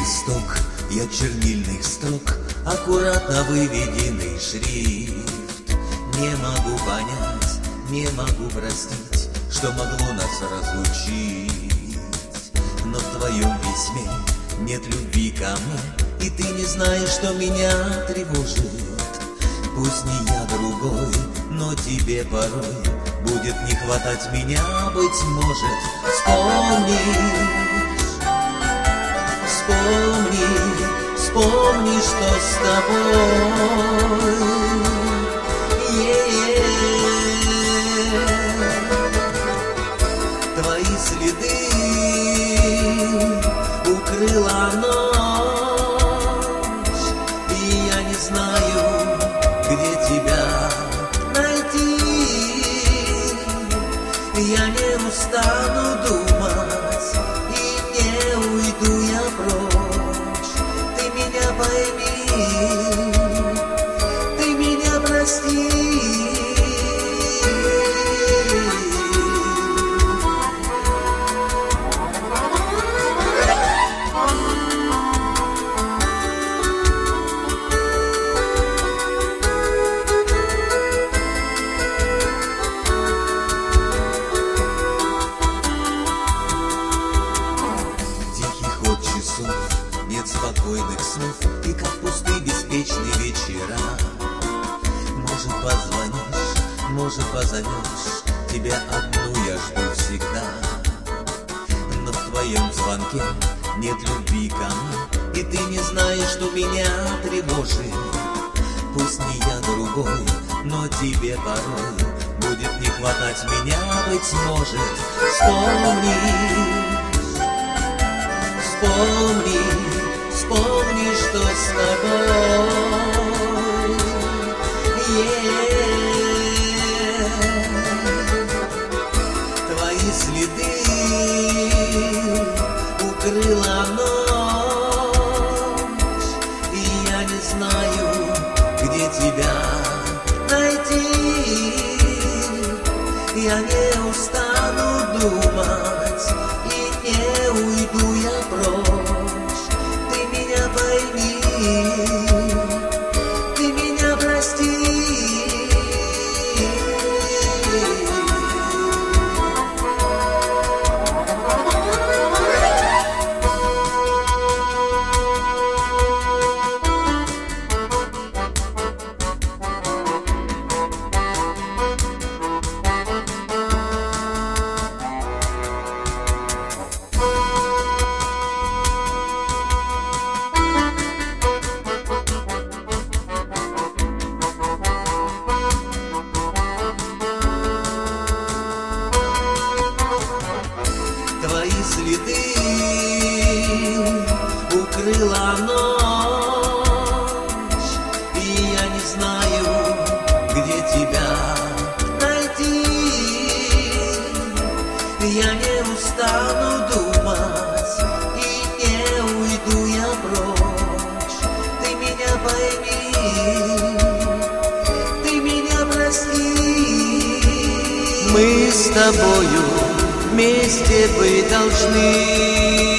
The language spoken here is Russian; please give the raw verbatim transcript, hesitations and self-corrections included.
листок, я чернильных строк, аккуратно выведенный шрифт. Не могу понять, не могу простить, что могло нас разлучить. Но в твоем письме нет любви ко мне, и ты не знаешь, что меня тревожит. Пусть не я другой, но тебе порой будет не хватать меня, быть может. Вспомнишь, вспомни, вспомни, что с тобой. Yeah. Твои следы укрыла ночь, и я не знаю, где тебя найти. Я не устану думать, и не уйду я прочь. Ты меня пойми, ты меня прости. Нет спокойных снов, и как пустые беспечные вечера. Может, позвонишь, может, позовешь, тебя одну я жду всегда. Но в твоем звонке нет любви ко мне, и ты не знаешь, что меня тревожит. Пусть не я другой, но тебе порой будет не хватать меня, быть может. Вспомни, вспомни, вспомни, что с тобой. Yeah. Твои следы укрыла ночь, и я не знаю, где тебя найти. Я не устану думать, и не уйду я прочь. Ты меня пойми, ты меня прости. Твои следы укрыла ночь, и я не знаю, где тебя найти. Я не устану думать, и не уйду я прочь. Ты меня пойми, ты меня прости. Мы с тобою вместе быть должны.